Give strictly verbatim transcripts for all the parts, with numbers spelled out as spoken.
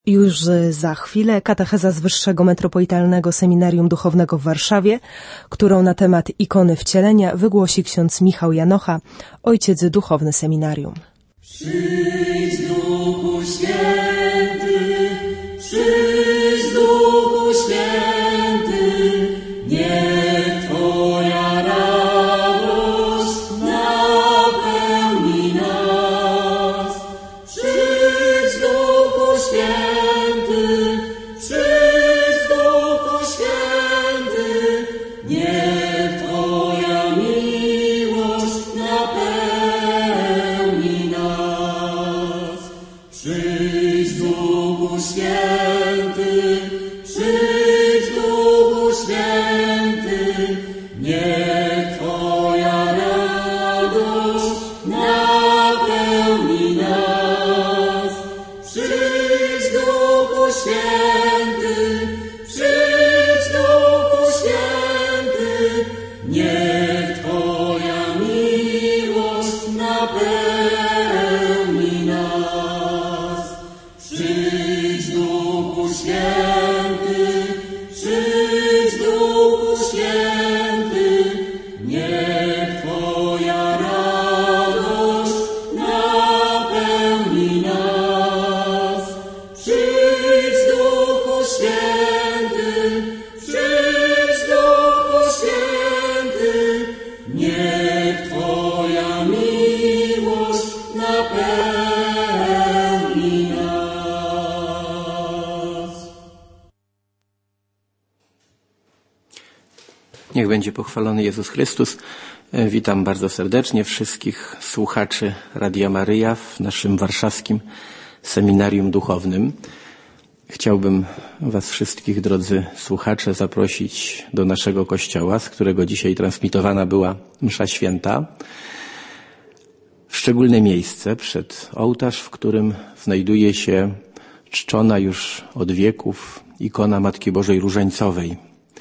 Już za chwilę katecheza z Wyższego Metropolitalnego Seminarium Duchownego w Warszawie, którą na temat ikony wcielenia wygłosi ksiądz Michał Janocha, ojciec duchowny seminarium. Przyjdź Duchu Święty, przyjdź Duchu Święty, niech Twoja radość napełni nas. Przyjdź Duchu Święty, przyjdź Duchu Święty, niech Twoja miłość napełni nas. Przyjdź Duchu Święty, przyjdź Duchu Święty, niech Twoja radość napełni nas. Przyjdź Duchu Święty, przyjdź Duchu Święty, niech Twoja miłość napełni nas. Przyjdź Duchu Święty, przyjdź Duchu Święty, niech Twoja radość napełni nas. Przyjdź Duchu Święty, przyjdź Duchu Święty, niech Twoja miłość napełni nas. Niech będzie pochwalony Jezus Chrystus. Witam bardzo serdecznie wszystkich słuchaczy Radia Maryja w naszym warszawskim seminarium duchownym. Chciałbym Was wszystkich, drodzy słuchacze, zaprosić do naszego kościoła, z którego dzisiaj transmitowana była msza święta. W szczególne miejsce przed ołtarz, w którym znajduje się czczona już od wieków ikona Matki Bożej Różańcowej.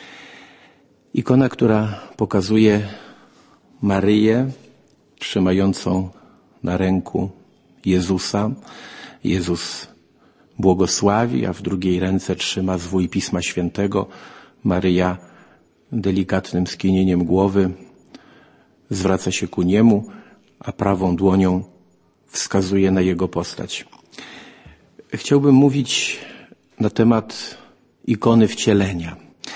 Ikona, która pokazuje Maryję trzymającą na ręku Jezusa. Jezus błogosławi, a w drugiej ręce trzyma zwój Pisma Świętego. Maryja delikatnym skinieniem głowy zwraca się ku niemu, a prawą dłonią wskazuje na jego postać. Chciałbym mówić na temat ikony wcielenia.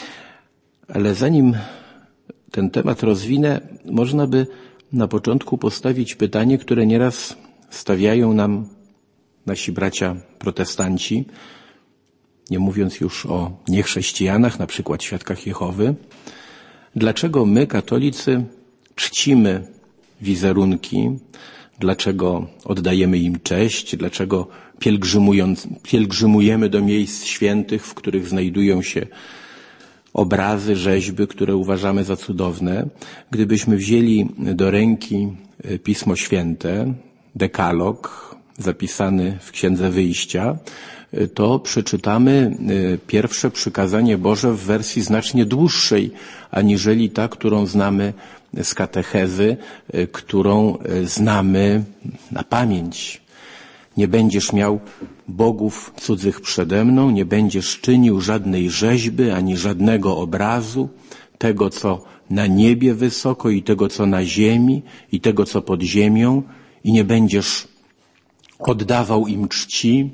Ale zanim ten temat rozwinę, można by na początku postawić pytanie, które nieraz stawiają nam nasi bracia protestanci, nie mówiąc już o niechrześcijanach, na przykład świadkach Jehowy. Dlaczego my, katolicy, czcimy wizerunki? Dlaczego oddajemy im cześć? Dlaczego pielgrzymując, pielgrzymujemy do miejsc świętych, w których znajdują się obrazy, rzeźby, które uważamy za cudowne? Gdybyśmy wzięli do ręki Pismo Święte, dekalog zapisany w Księdze Wyjścia, to przeczytamy pierwsze przykazanie Boże w wersji znacznie dłuższej, aniżeli ta, którą znamy z katechezy, którą znamy na pamięć. Nie będziesz miał bogów cudzych przede mną, nie będziesz czynił żadnej rzeźby, ani żadnego obrazu, tego, co na niebie wysoko i tego, co na ziemi i tego, co pod ziemią, i nie będziesz oddawał im czci,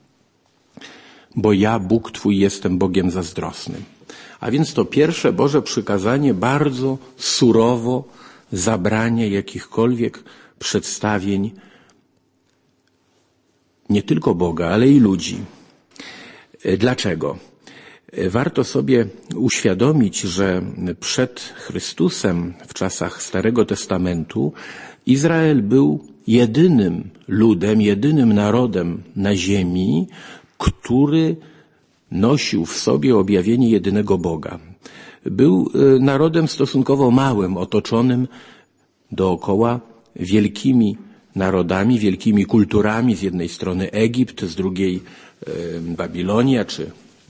bo ja, Bóg Twój, jestem Bogiem zazdrosnym. A więc to pierwsze Boże przykazanie bardzo surowo zabrania jakichkolwiek przedstawień nie tylko Boga, ale i ludzi. Dlaczego? Warto sobie uświadomić, że przed Chrystusem w czasach Starego Testamentu Izrael był jedynym ludem, jedynym narodem na ziemi, który nosił w sobie objawienie jedynego Boga. Był narodem stosunkowo małym, otoczonym dookoła wielkimi narodami, wielkimi kulturami. Z jednej strony Egipt, z drugiej Babilonia czy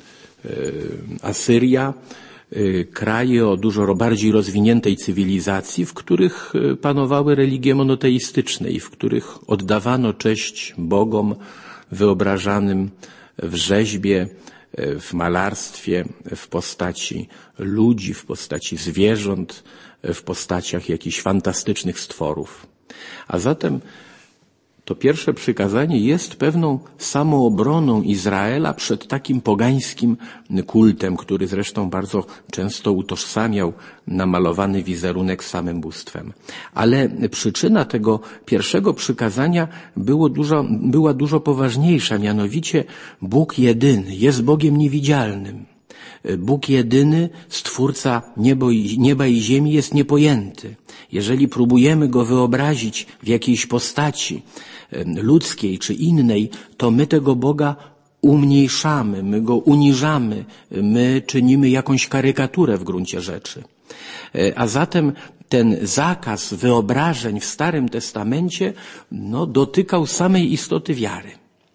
Asyria. Kraje o dużo bardziej rozwiniętej cywilizacji, w których panowały religie monoteistyczne i w których oddawano cześć bogom wyobrażanym w rzeźbie, w malarstwie, w postaci ludzi, w postaci zwierząt, w postaciach jakichś fantastycznych stworów. A zatem to pierwsze przykazanie jest pewną samoobroną Izraela przed takim pogańskim kultem, który zresztą bardzo często utożsamiał namalowany wizerunek z samym bóstwem. Ale przyczyna tego pierwszego przykazania było dużo, była dużo poważniejsza, mianowicie Bóg jedyny jest Bogiem niewidzialnym. Bóg jedyny, Stwórca niebo i, nieba i ziemi jest niepojęty. Jeżeli próbujemy Go wyobrazić w jakiejś postaci ludzkiej czy innej, to my tego Boga umniejszamy, my Go uniżamy, my czynimy jakąś karykaturę w gruncie rzeczy. A zatem ten zakaz wyobrażeń w Starym Testamencie no, dotykał samej istoty wiary.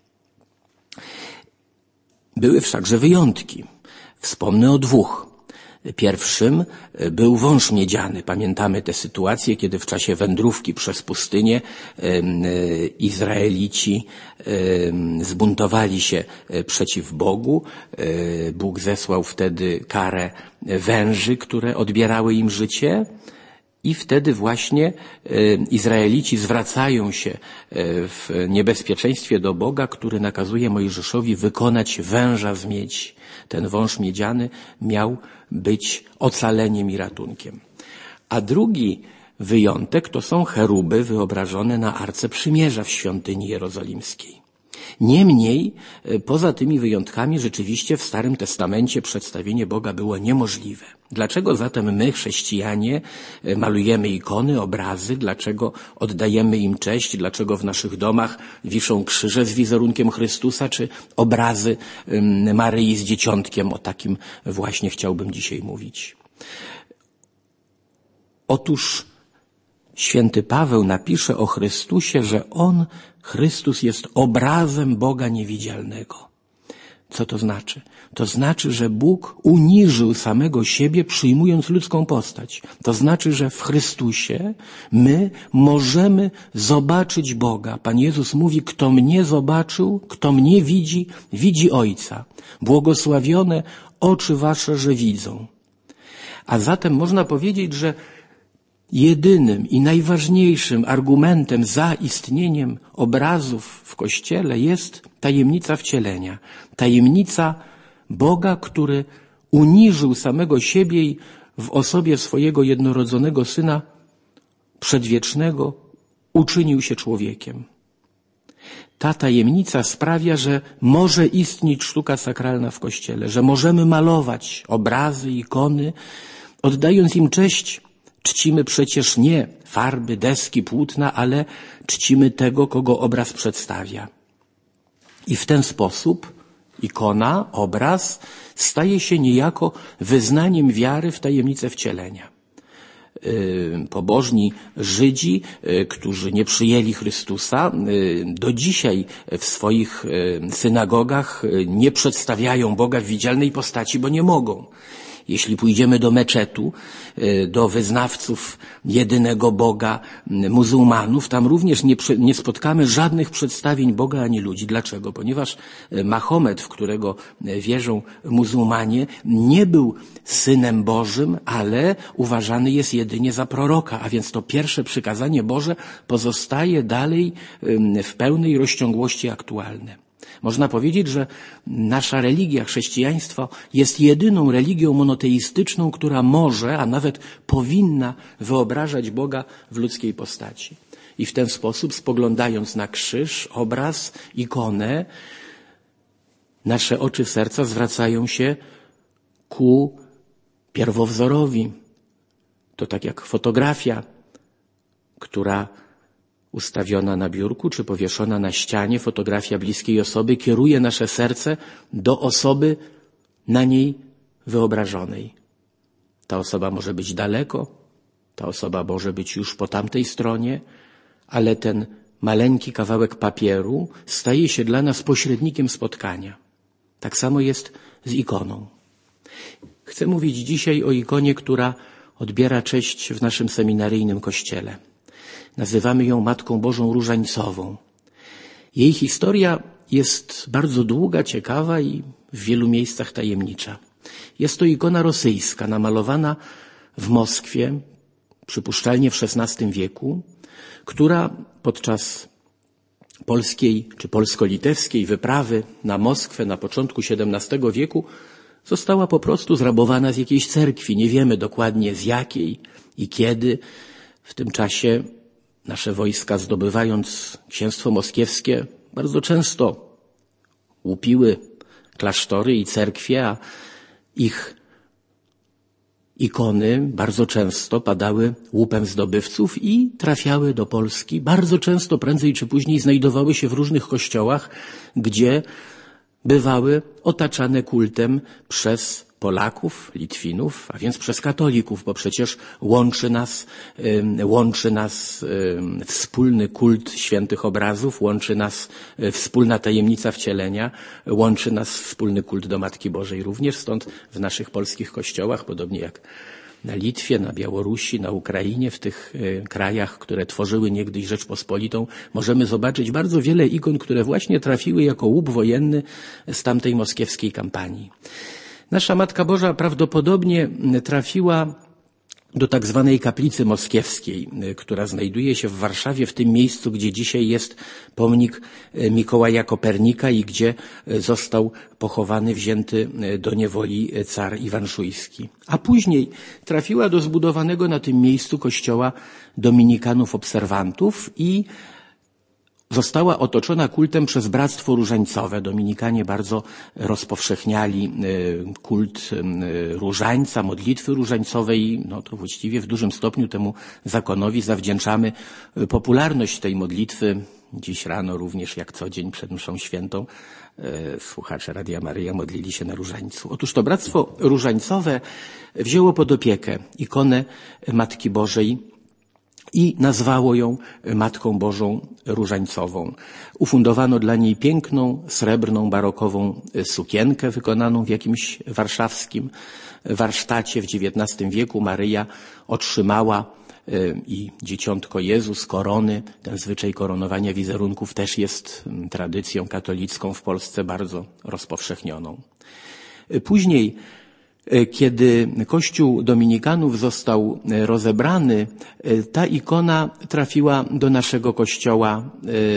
Były wszakże wyjątki. Wspomnę o dwóch. Pierwszym był wąż miedziany. Pamiętamy tę sytuację, kiedy w czasie wędrówki przez pustynię Izraelici zbuntowali się przeciw Bogu. Bóg zesłał wtedy karę węży, które odbierały im życie. I wtedy właśnie Izraelici zwracają się w niebezpieczeństwie do Boga, który nakazuje Mojżeszowi wykonać węża z miedzi. Ten wąż miedziany miał być ocaleniem i ratunkiem. A drugi wyjątek to są cheruby wyobrażone na Arce Przymierza w świątyni jerozolimskiej. Niemniej, poza tymi wyjątkami rzeczywiście w Starym Testamencie przedstawienie Boga było niemożliwe. Dlaczego zatem my, chrześcijanie, malujemy ikony, obrazy? Dlaczego oddajemy im cześć? Dlaczego w naszych domach wiszą krzyże z wizerunkiem Chrystusa, czy obrazy Maryi z Dzieciątkiem? O takim właśnie chciałbym dzisiaj mówić. Otóż święty Paweł napisze o Chrystusie, że On, Chrystus, jest obrazem Boga niewidzialnego. Co to znaczy? To znaczy, że Bóg uniżył samego siebie, przyjmując ludzką postać. To znaczy, że w Chrystusie my możemy zobaczyć Boga. Pan Jezus mówi, kto mnie zobaczył, kto mnie widzi, widzi Ojca. Błogosławione oczy wasze, że widzą. A zatem można powiedzieć, że jedynym i najważniejszym argumentem za istnieniem obrazów w Kościele jest tajemnica wcielenia. Tajemnica Boga, który uniżył samego siebie i w osobie swojego jednorodzonego Syna przedwiecznego uczynił się człowiekiem. Ta tajemnica sprawia, że może istnieć sztuka sakralna w Kościele, że możemy malować obrazy, ikony, oddając im cześć. Czcimy przecież nie farby, deski, płótna, ale czcimy tego, kogo obraz przedstawia. I w ten sposób ikona, obraz staje się niejako wyznaniem wiary w tajemnicę wcielenia. Pobożni Żydzi, którzy nie przyjęli Chrystusa, do dzisiaj w swoich synagogach nie przedstawiają Boga w widzialnej postaci, bo nie mogą. Jeśli pójdziemy do meczetu, do wyznawców jedynego Boga muzułmanów, tam również nie, nie spotkamy żadnych przedstawień Boga ani ludzi. Dlaczego? Ponieważ Mahomet, w którego wierzą muzułmanie, nie był Synem Bożym, ale uważany jest jedynie za proroka, a więc to pierwsze przykazanie Boże pozostaje dalej w pełnej rozciągłości aktualne. Można powiedzieć, że nasza religia, chrześcijaństwo, jest jedyną religią monoteistyczną, która może, a nawet powinna wyobrażać Boga w ludzkiej postaci. I w ten sposób, spoglądając na krzyż, obraz, ikonę, nasze oczy serca zwracają się ku pierwowzorowi. To tak jak fotografia, która ustawiona na biurku czy powieszona na ścianie, fotografia bliskiej osoby kieruje nasze serce do osoby na niej wyobrażonej. Ta osoba może być daleko, ta osoba może być już po tamtej stronie, ale ten maleńki kawałek papieru staje się dla nas pośrednikiem spotkania. Tak samo jest z ikoną. Chcę mówić dzisiaj o ikonie, która odbiera cześć w naszym seminaryjnym kościele. Nazywamy ją Matką Bożą Różańcową. Jej historia jest bardzo długa, ciekawa i w wielu miejscach tajemnicza. Jest to ikona rosyjska, namalowana w Moskwie, przypuszczalnie w szesnastym wieku, która podczas polskiej czy polsko-litewskiej wyprawy na Moskwę na początku siedemnastego wieku została po prostu zrabowana z jakiejś cerkwi. Nie wiemy dokładnie z jakiej i kiedy. W tym czasie nasze wojska, zdobywając księstwo moskiewskie, bardzo często łupiły klasztory i cerkwie, a ich ikony bardzo często padały łupem zdobywców i trafiały do Polski. Bardzo często, prędzej czy później, znajdowały się w różnych kościołach, gdzie bywały otaczane kultem przez Polaków, Litwinów, a więc przez katolików, bo przecież łączy nas, łączy nas wspólny kult świętych obrazów, łączy nas wspólna tajemnica wcielenia, łączy nas wspólny kult do Matki Bożej również. Stąd w naszych polskich kościołach, podobnie jak na Litwie, na Białorusi, na Ukrainie, w tych krajach, które tworzyły niegdyś Rzeczpospolitą, możemy zobaczyć bardzo wiele ikon, które właśnie trafiły jako łup wojenny z tamtej moskiewskiej kampanii. Nasza Matka Boża prawdopodobnie trafiła do tak zwanej kaplicy moskiewskiej, która znajduje się w Warszawie, w tym miejscu, gdzie dzisiaj jest pomnik Mikołaja Kopernika i gdzie został pochowany, wzięty do niewoli car Iwan Szujski. A później trafiła do zbudowanego na tym miejscu kościoła dominikanów obserwantów i została otoczona kultem przez Bractwo Różańcowe. Dominikanie bardzo rozpowszechniali kult różańca, modlitwy różańcowej. No to właściwie w dużym stopniu temu zakonowi zawdzięczamy popularność tej modlitwy. Dziś rano również, jak co dzień przed mszą świętą, słuchacze Radia Maryja modlili się na różańcu. Otóż to Bractwo Różańcowe wzięło pod opiekę ikonę Matki Bożej i nazwało ją Matką Bożą Różańcową. Ufundowano dla niej piękną, srebrną, barokową sukienkę wykonaną w jakimś warszawskim warsztacie w dziewiętnastym wieku. Maryja otrzymała i Dzieciątko Jezus korony. Ten zwyczaj koronowania wizerunków też jest tradycją katolicką w Polsce bardzo rozpowszechnioną. Później, kiedy Kościół Dominikanów został rozebrany, ta ikona trafiła do naszego kościoła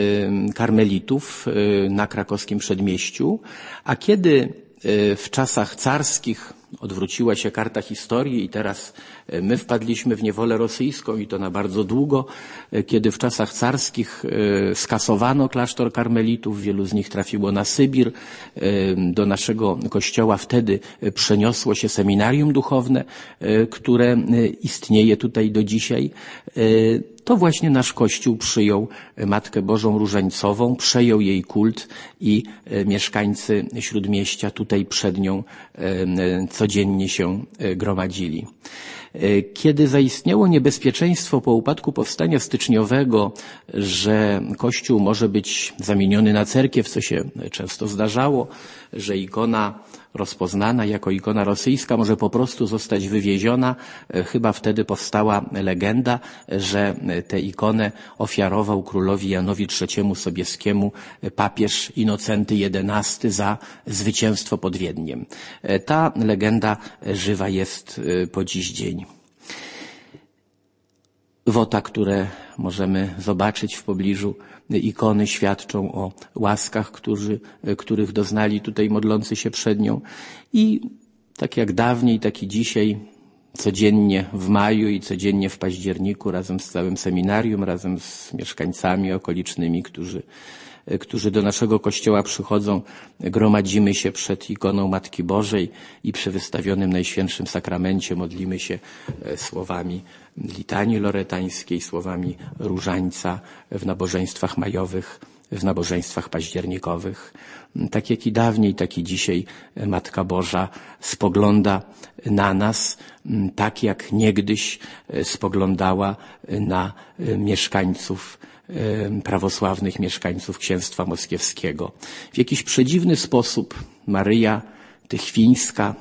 karmelitów na krakowskim przedmieściu, a kiedy w czasach carskich odwróciła się karta historii i teraz my wpadliśmy w niewolę rosyjską i to na bardzo długo, kiedy w czasach carskich skasowano klasztor karmelitów, wielu z nich trafiło na Sybir, do naszego kościoła wtedy przeniosło się seminarium duchowne, które istnieje tutaj do dzisiaj. To właśnie nasz Kościół przyjął Matkę Bożą Różańcową, przejął jej kult i mieszkańcy Śródmieścia tutaj przed nią codziennie się gromadzili. Kiedy zaistniało niebezpieczeństwo po upadku powstania styczniowego, że Kościół może być zamieniony na cerkiew, co się często zdarzało, że ikona rozpoznana jako ikona rosyjska może po prostu zostać wywieziona, chyba wtedy powstała legenda, że tę ikonę ofiarował królowi Janowi trzeciemu Sobieskiemu papież Inocenty jedenasty za zwycięstwo pod Wiedniem. Ta legenda żywa jest po dziś dzień. Wota, które możemy zobaczyć w pobliżu ikony, świadczą o łaskach, którzy, których doznali tutaj modlący się przed nią. I tak jak dawniej, tak i dzisiaj, codziennie w maju i codziennie w październiku, razem z całym seminarium, razem z mieszkańcami okolicznymi, którzy którzy do naszego kościoła przychodzą, gromadzimy się przed ikoną Matki Bożej i przy wystawionym Najświętszym Sakramencie modlimy się słowami litanii loretańskiej, słowami różańca w nabożeństwach majowych, w nabożeństwach październikowych. Tak jak i dawniej, tak i dzisiaj Matka Boża spogląda na nas, tak jak niegdyś spoglądała na mieszkańców prawosławnych mieszkańców Księstwa Moskiewskiego. W jakiś przedziwny sposób Maryja Tychwińska,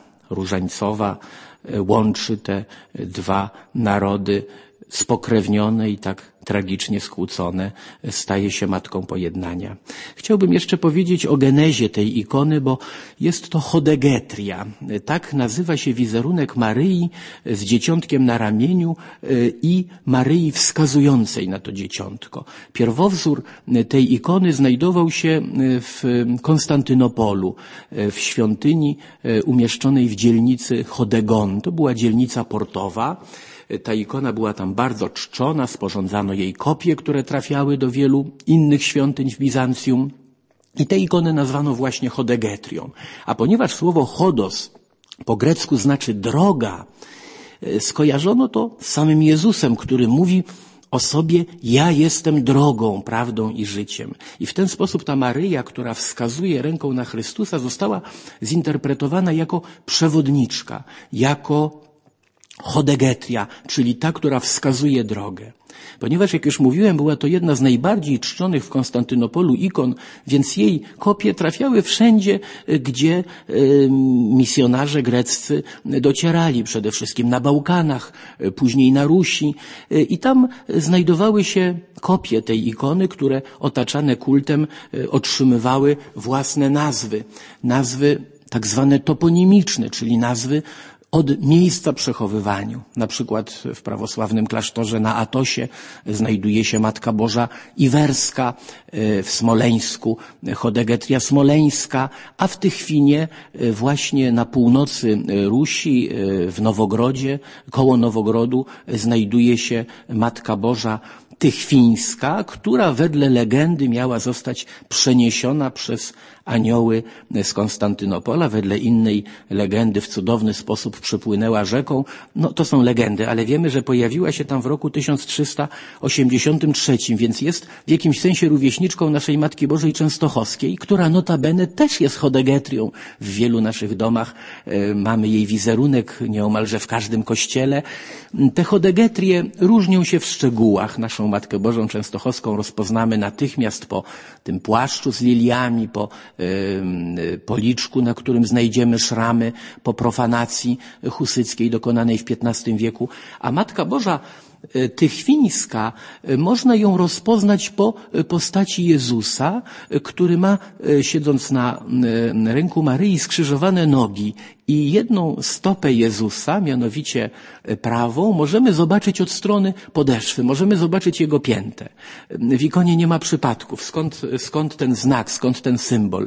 Różańcowa łączy te dwa narody spokrewnione i tak tragicznie skłócone, staje się matką pojednania. Chciałbym jeszcze powiedzieć o genezie tej ikony, bo jest to chodegetria. Tak nazywa się wizerunek Maryi z dzieciątkiem na ramieniu i Maryi wskazującej na to dzieciątko. Pierwowzór tej ikony znajdował się w Konstantynopolu, w świątyni umieszczonej w dzielnicy Chodegon. To była dzielnica portowa. Ta ikona była tam bardzo czczona, sporządzano jej kopie, które trafiały do wielu innych świątyń w Bizancjum. I tę ikonę nazwano właśnie chodegetrią. A ponieważ słowo chodos po grecku znaczy droga, skojarzono to z samym Jezusem, który mówi o sobie: ja jestem drogą, prawdą i życiem. I w ten sposób ta Maryja, która wskazuje ręką na Chrystusa, została zinterpretowana jako przewodniczka, jako chodegetria, czyli ta, która wskazuje drogę. Ponieważ, jak już mówiłem, była to jedna z najbardziej czczonych w Konstantynopolu ikon, więc jej kopie trafiały wszędzie, gdzie misjonarze greccy docierali, przede wszystkim na Bałkanach, później na Rusi, i tam znajdowały się kopie tej ikony, które otaczane kultem otrzymywały własne nazwy. Nazwy tak zwane toponimiczne, czyli nazwy od miejsca przechowywania. Na przykład w prawosławnym klasztorze na Atosie znajduje się Matka Boża Iwerska, w Smoleńsku chodegetria smoleńska, a w Tychwinie właśnie na północy Rusi, w Nowogrodzie, koło Nowogrodu znajduje się Matka Boża Tychwińska, która wedle legendy miała zostać przeniesiona przez anioły z Konstantynopola. Wedle innej legendy w cudowny sposób przepłynęła rzeką. No to są legendy, ale wiemy, że pojawiła się tam w roku tysiąc trzysta osiemdziesiątym trzecim, więc jest w jakimś sensie rówieśniczką naszej Matki Bożej Częstochowskiej, która notabene też jest chodegetrią w wielu naszych domach. Mamy jej wizerunek nieomalże w każdym kościele. Te chodegetrie różnią się w szczegółach. Naszą Matkę Bożą Częstochowską rozpoznamy natychmiast po tym płaszczu z liliami, po policzku, na którym znajdziemy szramy po profanacji husyckiej dokonanej w piętnastym wieku. A Matka Boża Tychwińska, można ją rozpoznać po postaci Jezusa, który ma, siedząc na ręku Maryi, skrzyżowane nogi i jedną stopę Jezusa, mianowicie prawą, możemy zobaczyć od strony podeszwy, możemy zobaczyć jego piętę. W ikonie nie ma przypadków. Skąd, skąd ten znak, skąd ten symbol?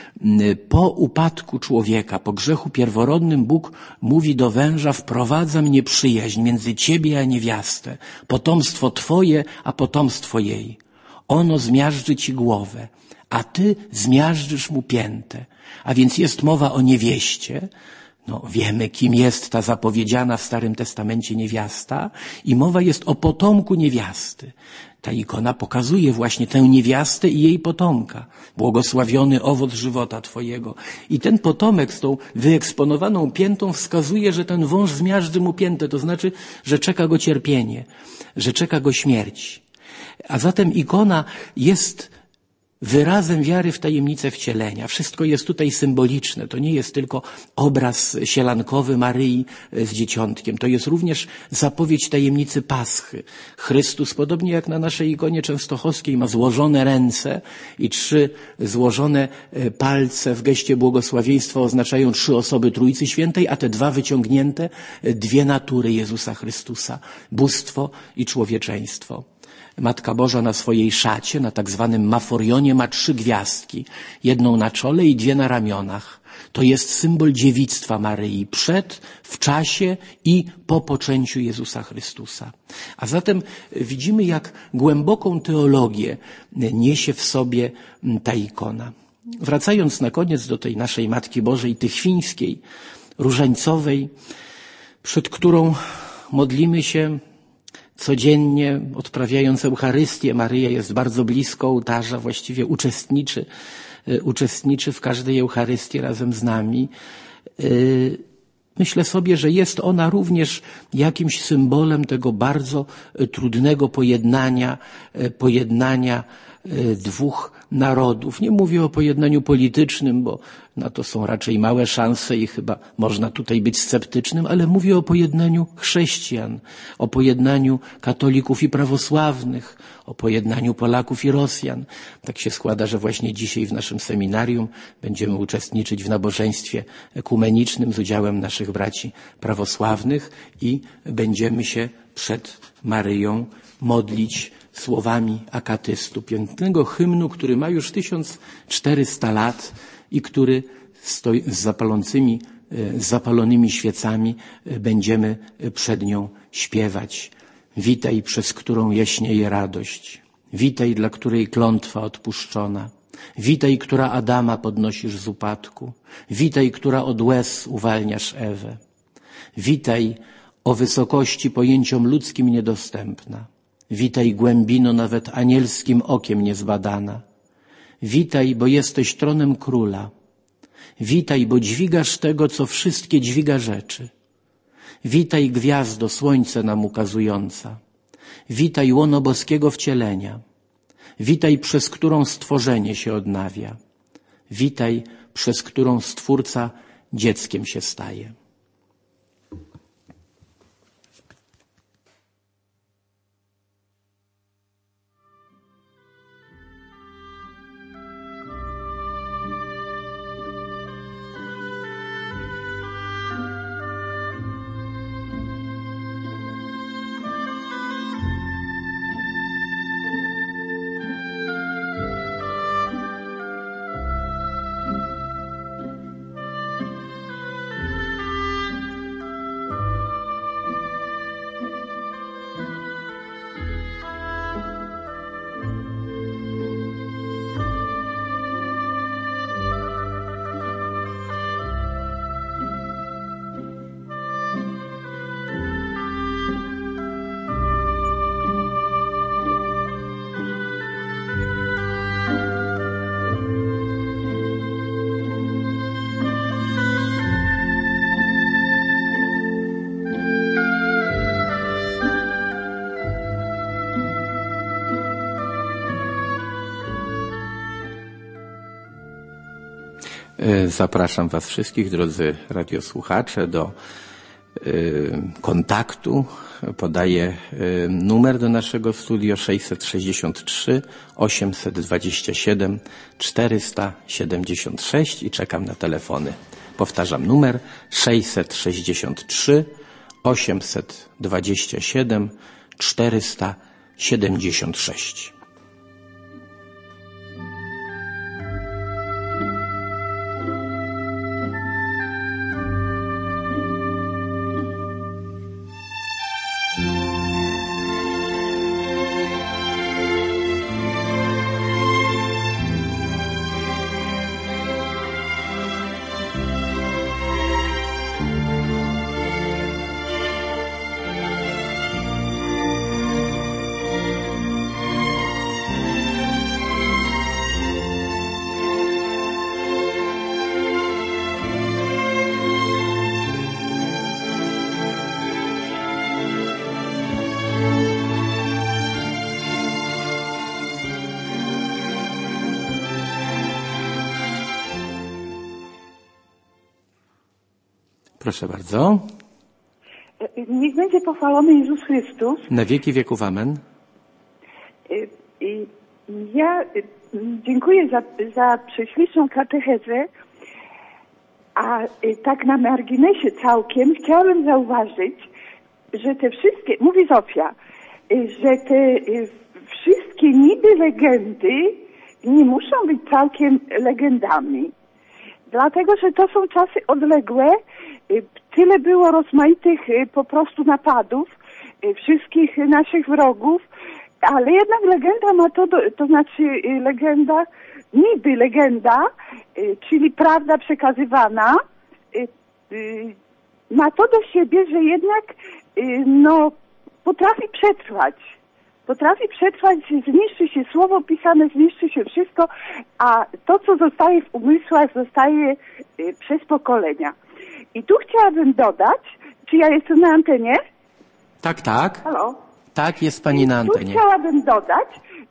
Po upadku człowieka, po grzechu pierworodnym, Bóg mówi do węża: wprowadzam nieprzyjaźń między ciebie a niewiastę, potomstwo twoje, a potomstwo jej. Ono zmiażdży ci głowę, a ty zmiażdżysz mu piętę. A więc jest mowa o niewieście. No, wiemy, kim jest ta zapowiedziana w Starym Testamencie niewiasta, i mowa jest o potomku niewiasty. Ta ikona pokazuje właśnie tę niewiastę i jej potomka. Błogosławiony owoc żywota twojego. I ten potomek z tą wyeksponowaną piętą wskazuje, że ten wąż zmiażdży mu piętę, to znaczy, że czeka go cierpienie, że czeka go śmierć. A zatem ikona jest wyrazem wiary w tajemnicę wcielenia. Wszystko jest tutaj symboliczne. To nie jest tylko obraz sielankowy Maryi z dzieciątkiem. To jest również zapowiedź tajemnicy Paschy. Chrystus, podobnie jak na naszej ikonie częstochowskiej, ma złożone ręce i trzy złożone palce w geście błogosławieństwa oznaczają trzy osoby Trójcy Świętej, a te dwa wyciągnięte dwie natury Jezusa Chrystusa. Bóstwo i człowieczeństwo. Matka Boża na swojej szacie, na tak zwanym maforionie, ma trzy gwiazdki. Jedną na czole i dwie na ramionach. To jest symbol dziewictwa Maryi przed, w czasie i po poczęciu Jezusa Chrystusa. A zatem widzimy, jak głęboką teologię niesie w sobie ta ikona. Wracając na koniec do tej naszej Matki Bożej Tychwińskiej, różańcowej, przed którą modlimy się codziennie, odprawiając Eucharystię. Maryja jest bardzo blisko ołtarza, właściwie uczestniczy, uczestniczy w każdej Eucharystii razem z nami. Myślę sobie, że jest ona również jakimś symbolem tego bardzo trudnego pojednania, pojednania dwóch narodów. Nie mówię o pojednaniu politycznym, bo na to są raczej małe szanse i chyba można tutaj być sceptycznym, ale mówię o pojednaniu chrześcijan, o pojednaniu katolików i prawosławnych, o pojednaniu Polaków i Rosjan. Tak się składa, że właśnie dzisiaj w naszym seminarium będziemy uczestniczyć w nabożeństwie ekumenicznym z udziałem naszych braci prawosławnych i będziemy się przed Maryją modlić słowami akatystu, pięknego hymnu, który ma już tysiąc czterysta lat i który stoi z zapalącymi, z zapalonymi świecami będziemy przed nią śpiewać. Witaj, przez którą jaśnieje radość. Witaj, dla której klątwa odpuszczona. Witaj, która Adama podnosisz z upadku. Witaj, która od łez uwalniasz Ewę. Witaj, o wysokości pojęciom ludzkim niedostępna. Witaj, głębino nawet anielskim okiem niezbadana. Witaj, bo jesteś tronem króla. Witaj, bo dźwigasz tego, co wszystkie dźwiga rzeczy. Witaj, gwiazdo, słońce nam ukazująca. Witaj, łono boskiego wcielenia. Witaj, przez którą stworzenie się odnawia. Witaj, przez którą Stwórca dzieckiem się staje. Zapraszam Was wszystkich, drodzy radiosłuchacze, do y, kontaktu. Podaję y, numer do naszego studio sześćset sześćdziesiąt trzy osiemset dwadzieścia siedem czterysta siedemdziesiąt sześć i czekam na telefony. Powtarzam numer sześćset sześćdziesiąt trzy osiemset dwadzieścia siedem czterysta siedemdziesiąt sześć. Proszę bardzo. Niech będzie pochwalony Jezus Chrystus. Na wieki wieków amen. Ja dziękuję za, za prześliczną katechezę, a tak na marginesie całkiem chciałabym zauważyć, że te wszystkie, mówi Zofia, że te wszystkie niby legendy nie muszą być całkiem legendami. Dlatego, że to są czasy odległe, tyle było rozmaitych po prostu napadów wszystkich naszych wrogów, ale jednak legenda ma to, do, to znaczy legenda, niby legenda, czyli prawda przekazywana, ma to do siebie, że jednak no, potrafi przetrwać. Potrafi przetrwać, zniszczy się słowo pisane, zniszczy się wszystko, a to, co zostaje w umysłach, zostaje przez pokolenia. I tu chciałabym dodać, czy ja jestem na antenie? Tak, tak. Halo? Tak, jest Pani na antenie. Tu chciałabym dodać,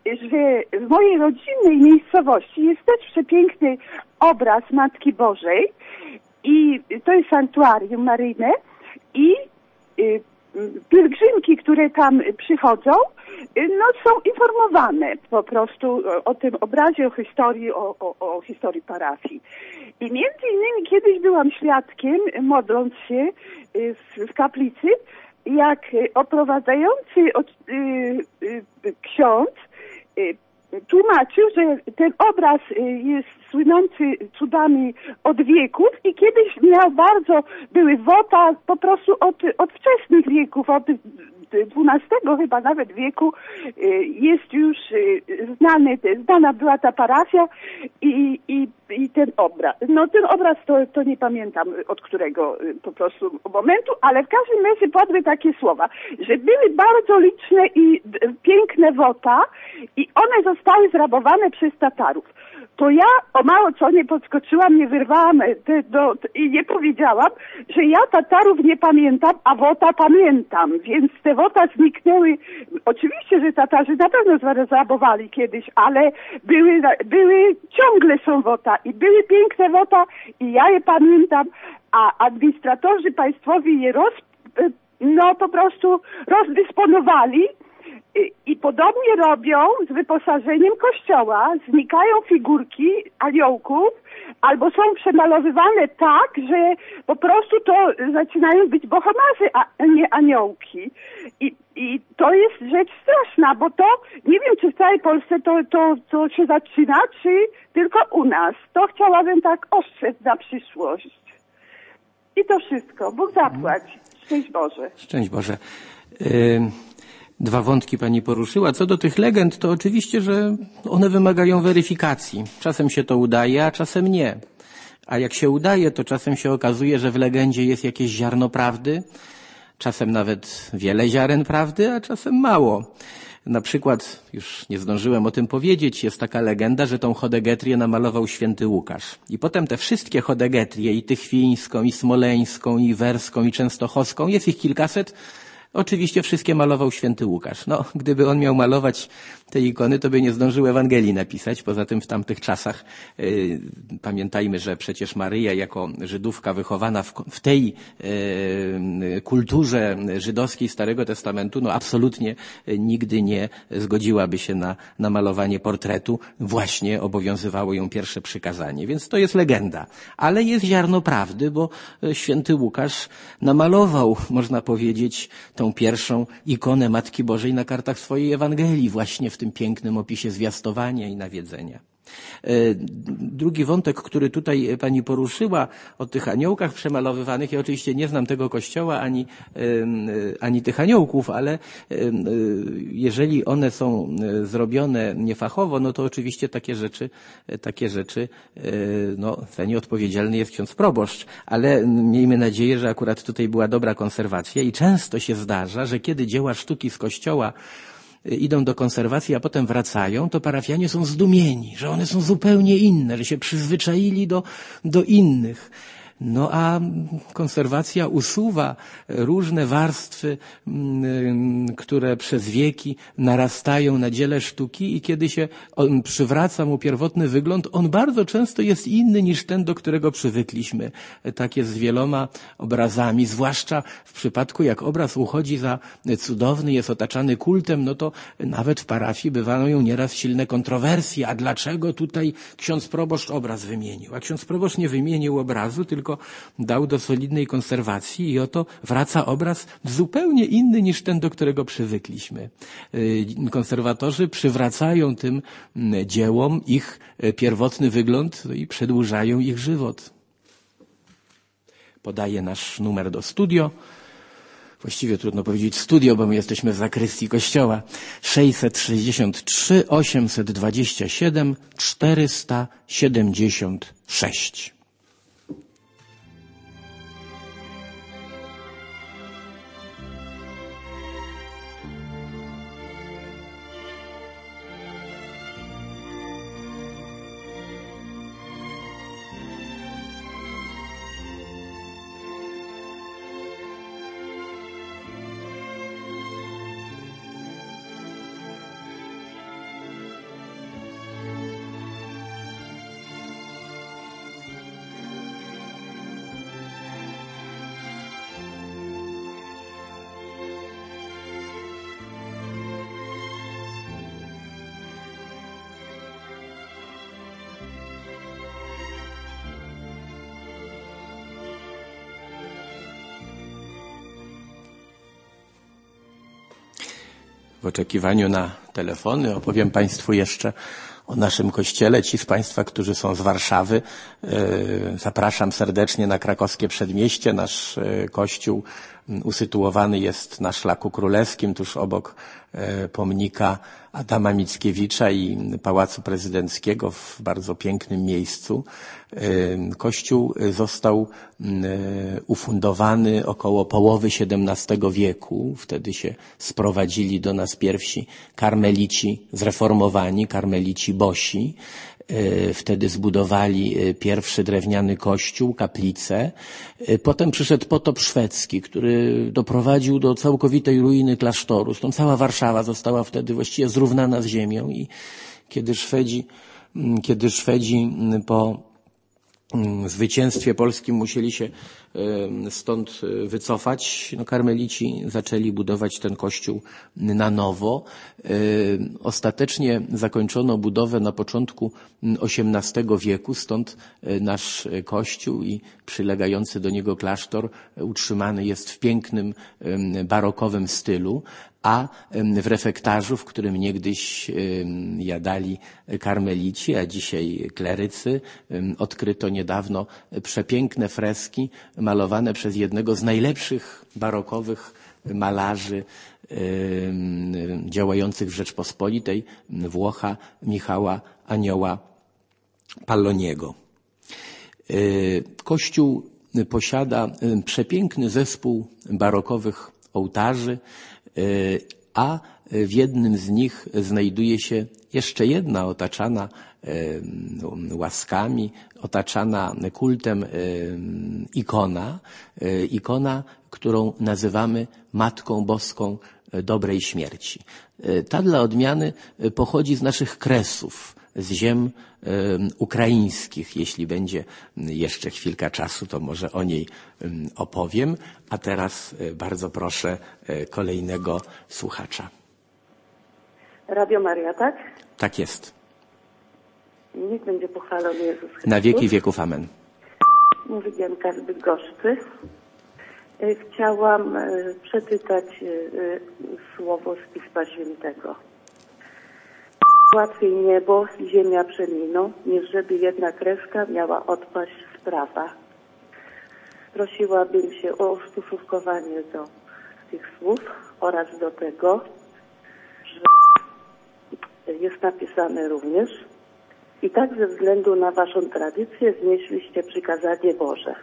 że w mojej rodzinnej miejscowości jest też przepiękny obraz Matki Bożej i to jest sanktuarium maryjne i pielgrzymki, które tam przychodzą, no są informowane po prostu o tym obrazie, o historii, o, o, o historii parafii. I między innymi kiedyś byłam świadkiem, modląc się w, w kaplicy, jak oprowadzający od, y, y, ksiądz y, tłumaczył, że ten obraz jest słynący cudami od wieków i kiedyś miał bardzo, były wota po prostu od, od wczesnych wieków, od dwunastego chyba nawet wieku jest już znany, znana była ta parafia i, i, i ten obraz. No ten obraz to, to nie pamiętam od którego po prostu momentu, ale w każdym razie padły takie słowa, że były bardzo liczne i piękne wota i one zostały zrabowane przez Tatarów. To ja o mało co nie podskoczyłam, nie wyrwałam te, do, i nie powiedziałam, że ja Tatarów nie pamiętam, a wota pamiętam, więc te wota zniknęły. Oczywiście, że Tatarzy na pewno zrabowali kiedyś, ale były, były, ciągle są wota i były piękne wota i ja je pamiętam, a administratorzy państwowi je roz, no po prostu rozdysponowali. I podobnie robią z wyposażeniem kościoła, znikają figurki aniołków, albo są przemalowywane tak, że po prostu to zaczynają być bohomazy, a nie aniołki. I, i to jest rzecz straszna, bo to, nie wiem czy w całej Polsce to, to, to się zaczyna, czy tylko u nas. To chciałabym tak ostrzec na przyszłość. I to wszystko. Bóg zapłać. Szczęść Boże. Szczęść Boże. Y Dwa wątki pani poruszyła. Co do tych legend, to oczywiście, że one wymagają weryfikacji. Czasem się to udaje, a czasem nie. A jak się udaje, to czasem się okazuje, że w legendzie jest jakieś ziarno prawdy, czasem nawet wiele ziaren prawdy, a czasem mało. Na przykład, już nie zdążyłem o tym powiedzieć, jest taka legenda, że tą chodegetrię namalował święty Łukasz. I potem te wszystkie chodegetrie, i tychwińską, i smoleńską, i werską, i częstochowską, jest ich kilkaset. Oczywiście wszystkie malował święty Łukasz. No, gdyby on miał malować te ikony, to by nie zdążył Ewangelii napisać. Poza tym w tamtych czasach yy, pamiętajmy, że przecież Maryja jako Żydówka wychowana w, w tej yy, kulturze żydowskiej Starego Testamentu, no absolutnie nigdy nie zgodziłaby się na, na malowanie portretu. Właśnie obowiązywało ją pierwsze przykazanie. Więc to jest legenda. Ale jest ziarno prawdy, bo święty Łukasz namalował, można powiedzieć, tą pierwszą ikonę Matki Bożej na kartach swojej Ewangelii, właśnie w tym pięknym opisie zwiastowania i nawiedzenia. Drugi wątek, który tutaj pani poruszyła, o tych aniołkach przemalowywanych. Ja oczywiście nie znam tego kościoła, ani, ani tych aniołków, ale jeżeli one są zrobione niefachowo, no to oczywiście takie rzeczy, takie rzeczy, no, za nie odpowiedzialny jest ksiądz proboszcz, ale miejmy nadzieję, że akurat tutaj była dobra konserwacja i często się zdarza, że kiedy dzieła sztuki z kościoła idą do konserwacji, a potem wracają, to parafianie są zdumieni, że one są zupełnie inne, że się przyzwyczaili do, do innych. No a konserwacja usuwa różne warstwy, które przez wieki narastają na dziele sztuki i kiedy się on przywraca mu pierwotny wygląd, on bardzo często jest inny niż ten, do którego przywykliśmy. Tak jest z wieloma obrazami, zwłaszcza w przypadku jak obraz uchodzi za cudowny, jest otaczany kultem, no to nawet w parafii bywają nieraz silne kontrowersje. A dlaczego tutaj ksiądz proboszcz obraz wymienił? A ksiądz proboszcz nie wymienił obrazu, tylko dał do solidnej konserwacji i oto wraca obraz zupełnie inny niż ten, do którego przywykliśmy. Konserwatorzy przywracają tym dziełom ich pierwotny wygląd i przedłużają ich żywot. Podaję nasz numer do studio. Właściwie trudno powiedzieć studio, bo my jesteśmy w zakrystii kościoła. sześćset sześćdziesiąt trzy osiemset dwadzieścia siedem czterysta siedemdziesiąt sześć. w oczekiwaniu na telefony opowiem Państwu jeszcze o naszym kościele. Ci z Państwa, którzy są z Warszawy, zapraszam serdecznie na Krakowskie Przedmieście. Nasz kościół usytuowany jest na Szlaku Królewskim, tuż obok pomnika Adama Mickiewicza i Pałacu Prezydenckiego, w bardzo pięknym miejscu. Kościół został ufundowany około połowy siedemnastego wieku. Wtedy się sprowadzili do nas pierwsi karmelici zreformowani, karmelici bosi. Wtedy zbudowali pierwszy drewniany kościół, kaplicę. Potem przyszedł potop szwedzki, który doprowadził do całkowitej ruiny klasztoru. Zresztą cała Warszawa została wtedy właściwie zrównana z ziemią i kiedy Szwedzi, kiedy Szwedzi po zwycięstwie polskim musieli się stąd wycofać, no karmelici zaczęli budować ten kościół na nowo. Ostatecznie zakończono budowę na początku osiemnastego wieku, stąd nasz kościół i przylegający do niego klasztor utrzymany jest w pięknym barokowym stylu, a w refektarzu, w którym niegdyś jadali karmelici, a dzisiaj klerycy, odkryto niedawno przepiękne freski malowane przez jednego z najlepszych barokowych malarzy działających w Rzeczpospolitej, Włocha Michała Anioła Palloniego. Kościół posiada przepiękny zespół barokowych ołtarzy, a w jednym z nich znajduje się jeszcze jedna otaczana łaskami, otaczana kultem ikona, ikona, którą nazywamy Matką Boską Dobrej Śmierci. Ta dla odmiany pochodzi z naszych Kresów, z ziem ukraińskich. Jeśli będzie jeszcze chwilka czasu, to może o niej opowiem. A teraz bardzo proszę kolejnego słuchacza. Radio Maria, tak? Tak jest. Niech będzie pochwalony Jezus Chrystus. Na wieki wieków. Amen. Mówi Gienka z Bydgoszczy. Chciałam przeczytać słowo z Pisma Świętego. Łatwiej niebo i ziemia przeminą, niż żeby jedna kreska miała odpaść z prawa. Prosiłabym się o ustosunkowanie do tych słów oraz do tego, że jest napisane również: i tak ze względu na waszą tradycję znieśliście przykazanie Boże.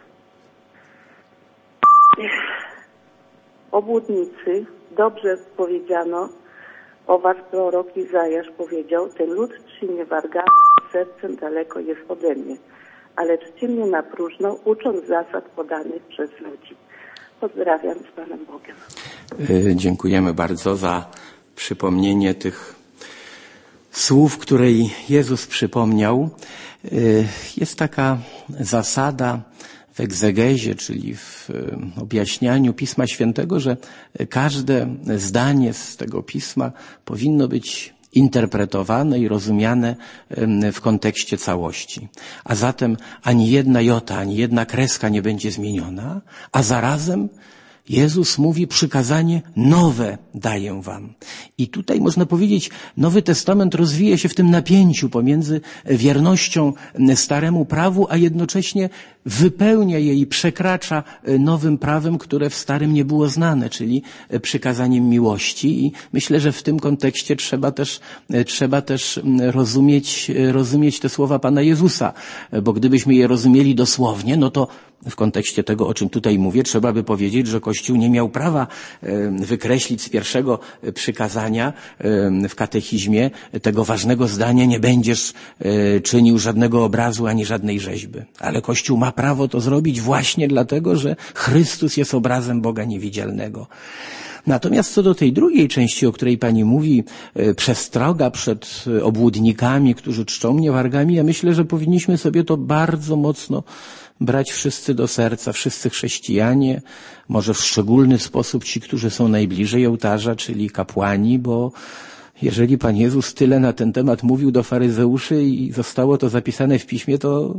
Obłudnicy, dobrze powiedziano, o was prorok Izajasz powiedział: ten lud czci mnie wargami, sercem daleko jest ode mnie, ale czci mnie na próżno, ucząc zasad podanych przez ludzi. Pozdrawiam z Panem Bogiem. Dziękujemy bardzo za przypomnienie tych słów, które Jezus przypomniał. Jest taka zasada w egzegezie, czyli w objaśnianiu Pisma Świętego, że każde zdanie z tego Pisma powinno być interpretowane i rozumiane w kontekście całości. A zatem ani jedna jota, ani jedna kreska nie będzie zmieniona, a zarazem Jezus mówi: przykazanie nowe daję wam. I tutaj można powiedzieć, Nowy Testament rozwija się w tym napięciu pomiędzy wiernością staremu prawu, a jednocześnie wypełnia je i przekracza nowym prawem, które w starym nie było znane, czyli przykazaniem miłości. I myślę, że w tym kontekście trzeba też, trzeba też rozumieć, rozumieć te słowa Pana Jezusa, bo gdybyśmy je rozumieli dosłownie, no to w kontekście tego, o czym tutaj mówię, trzeba by powiedzieć, że Kościół nie miał prawa wykreślić z pierwszego przykazania w katechizmie tego ważnego zdania: nie będziesz czynił żadnego obrazu ani żadnej rzeźby. Ale Kościół ma prawo to zrobić właśnie dlatego, że Chrystus jest obrazem Boga niewidzialnego. Natomiast co do tej drugiej części, o której Pani mówi, przestroga przed obłudnikami, którzy czczą mnie wargami, ja myślę, że powinniśmy sobie to bardzo mocno brać wszyscy do serca, wszyscy chrześcijanie, może w szczególny sposób ci, którzy są najbliżej ołtarza, czyli kapłani, bo jeżeli Pan Jezus tyle na ten temat mówił do faryzeuszy i zostało to zapisane w Piśmie, to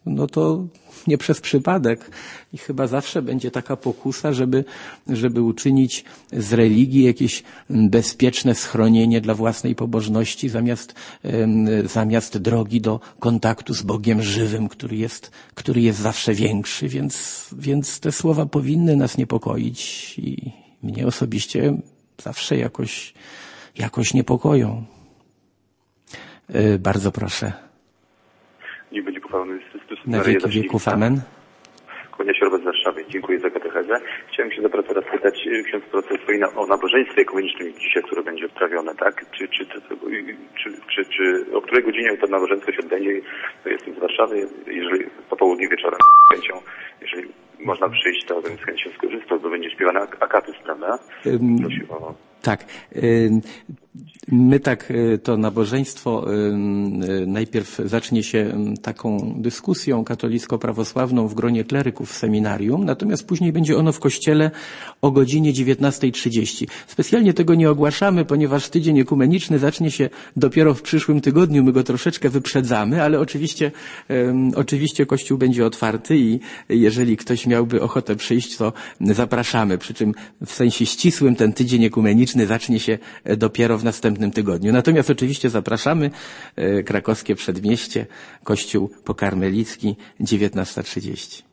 no to nie przez przypadek. I chyba zawsze będzie taka pokusa, żeby, żeby uczynić z religii jakieś bezpieczne schronienie dla własnej pobożności zamiast, zamiast drogi do kontaktu z Bogiem żywym, który jest, który jest zawsze większy. Więc, więc te słowa powinny nas niepokoić i mnie osobiście zawsze jakoś, jakoś niepokoją. Bardzo proszę. Niech będzie pochwalony Chrystus. Na wieki wieków. Amen. Kłania się Robert z Warszawy. Dziękuję za katechezę. Chciałem się zapytać teraz pytać ksiądz proces o nabożeństwie ekumenicznym dzisiaj, które będzie odprawione, tak? Czy, czy, czy, czy, czy, czy o której godzinie to nabożeństwo się odbędzie? To jestem z Warszawy. Jeżeli po południu wieczorem z chęcią, jeżeli można przyjść, to bym z chęcią skorzystał, bo będzie śpiewany akapit, prawda? Prosił o... Tak. My tak, to nabożeństwo najpierw zacznie się taką dyskusją katolicko-prawosławną w gronie kleryków w seminarium, natomiast później będzie ono w kościele o godzinie dziewiętnasta trzydzieści. Specjalnie tego nie ogłaszamy, ponieważ tydzień ekumeniczny zacznie się dopiero w przyszłym tygodniu. My go troszeczkę wyprzedzamy, ale oczywiście, oczywiście kościół będzie otwarty i jeżeli ktoś miałby ochotę przyjść, to zapraszamy. Przy czym w sensie ścisłym ten tydzień ekumeniczny zacznie się dopiero w następnym tygodniu. Natomiast oczywiście zapraszamy. Krakowskie Przedmieście, Kościół Pokarmelicki, dziewiętnasta trzydzieści.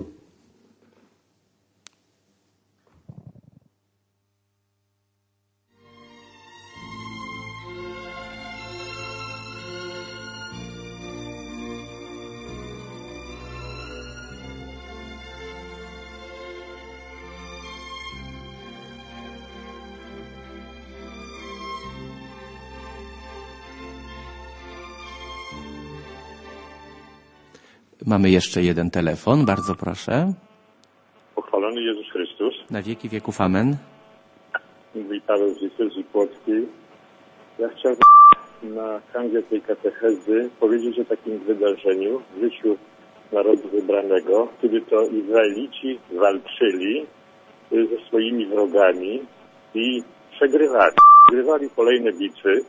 Mamy jeszcze jeden telefon, bardzo proszę. Pochwalony Jezus Chrystus. Na wieki wieków, amen. Mówi Paweł z diecezji płockiej. Ja chciałbym na kanwie tej katechezy powiedzieć o takim wydarzeniu w życiu narodu wybranego, kiedy to Izraelici walczyli ze swoimi wrogami i przegrywali. Przegrywali kolejne bitwy.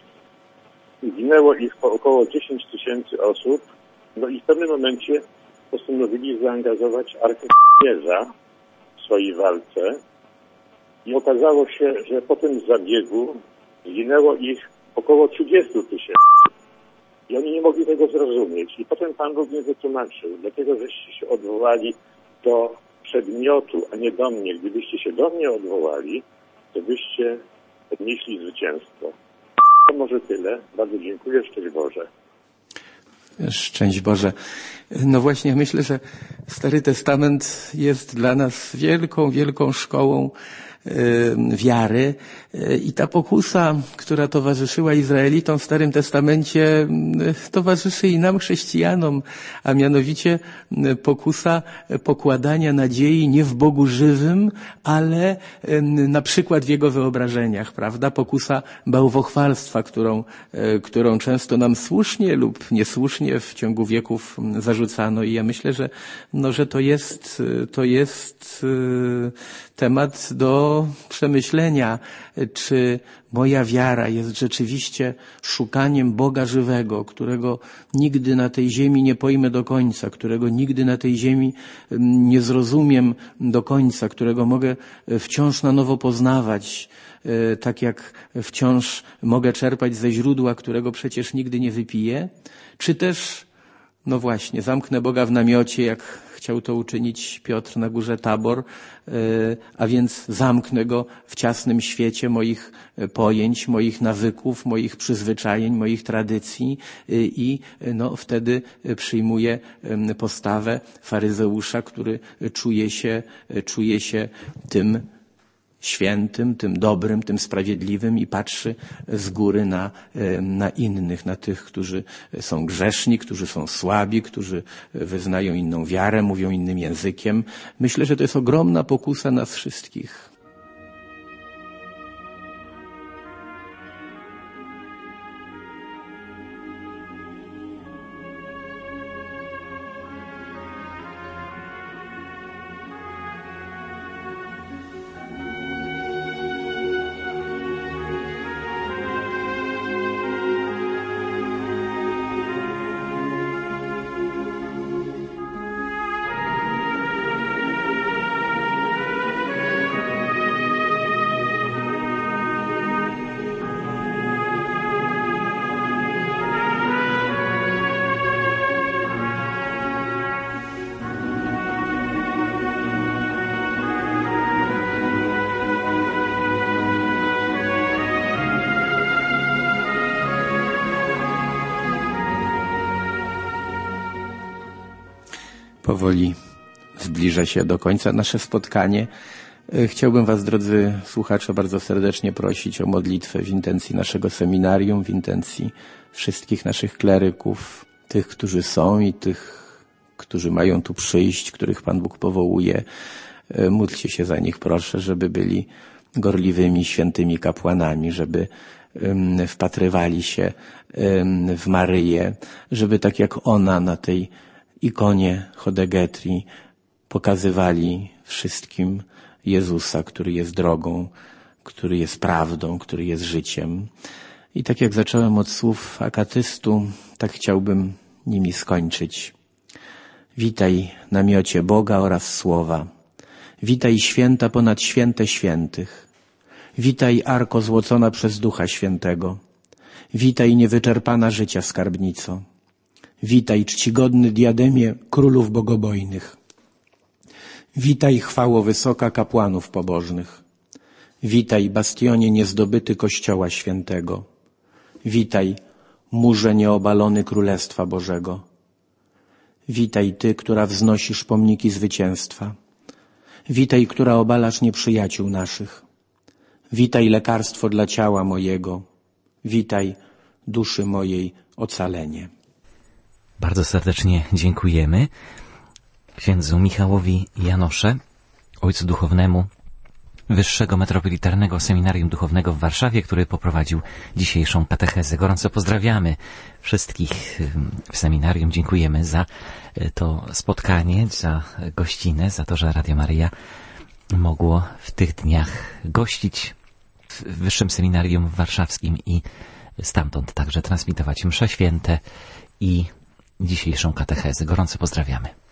Ginęło ich po około dziesięć tysięcy osób. No i w pewnym momencie postanowili zaangażować arcykapłana w swojej walce i okazało się, że po tym zabiegu zginęło ich około trzydzieści tysięcy. I oni nie mogli tego zrozumieć. I potem Pan Bóg nie wytłumaczył, dlatego żeście się odwołali do przedmiotu, a nie do mnie. Gdybyście się do mnie odwołali, to byście odnieśli zwycięstwo. To może tyle. Bardzo dziękuję. Szczęść Boże. Szczęść Boże. No właśnie, myślę, że Stary Testament jest dla nas wielką, wielką szkołą wiary i ta pokusa, która towarzyszyła Izraelitom w Starym Testamencie, towarzyszy i nam, chrześcijanom, a mianowicie pokusa pokładania nadziei nie w Bogu żywym, ale na przykład w Jego wyobrażeniach, prawda? Pokusa bałwochwalstwa, którą, którą często nam słusznie lub niesłusznie w ciągu wieków zarzucano i ja myślę, że, no, że to jest, to jest temat do przemyślenia, czy moja wiara jest rzeczywiście szukaniem Boga żywego, którego nigdy na tej ziemi nie pojmę do końca, którego nigdy na tej ziemi nie zrozumiem do końca, którego mogę wciąż na nowo poznawać, tak jak wciąż mogę czerpać ze źródła, którego przecież nigdy nie wypiję, czy też, no właśnie, zamknę Boga w namiocie, jak chciał to uczynić Piotr na górze Tabor, a więc zamknę go w ciasnym świecie moich pojęć, moich nawyków, moich przyzwyczajeń, moich tradycji i no, wtedy przyjmuję postawę faryzeusza, który czuje się, czuje się tym świętym, tym dobrym, tym sprawiedliwym i patrzy z góry na, na innych, na tych, którzy są grzeszni, którzy są słabi, którzy wyznają inną wiarę, mówią innym językiem. Myślę, że to jest ogromna pokusa nas wszystkich. Powoli zbliża się do końca nasze spotkanie. Chciałbym Was, drodzy słuchacze, bardzo serdecznie prosić o modlitwę w intencji naszego seminarium, w intencji wszystkich naszych kleryków, tych, którzy są i tych, którzy mają tu przyjść, których Pan Bóg powołuje. Módlcie się za nich, proszę, żeby byli gorliwymi, świętymi kapłanami, żeby um, wpatrywali się um, w Maryję, żeby tak jak ona na tej ikonie Chodegetri pokazywali wszystkim Jezusa, który jest drogą, który jest prawdą, który jest życiem. I tak jak zacząłem od słów akatystu, tak chciałbym nimi skończyć. Witaj, namiocie Boga oraz Słowa. Witaj, święta ponad święte świętych. Witaj, arko złocona przez Ducha Świętego. Witaj, niewyczerpana życia skarbnico. Witaj, czcigodny diademie królów bogobojnych. Witaj, chwało wysoka kapłanów pobożnych. Witaj, bastionie niezdobyty Kościoła Świętego. Witaj, murze nieobalony Królestwa Bożego. Witaj Ty, która wznosisz pomniki zwycięstwa. Witaj, która obalasz nieprzyjaciół naszych. Witaj, lekarstwo dla ciała mojego. Witaj, duszy mojej ocalenie. Bardzo serdecznie dziękujemy księdzu Michałowi Janosze, ojcu duchownemu Wyższego Metropolitalnego Seminarium Duchownego w Warszawie, który poprowadził dzisiejszą katechezę. Gorąco pozdrawiamy wszystkich w seminarium. Dziękujemy za to spotkanie, za gościnę, za to, że Radio Maryja mogło w tych dniach gościć w Wyższym Seminarium Warszawskim i stamtąd także transmitować msze święte i dzisiejszą katechezę. Gorąco pozdrawiamy.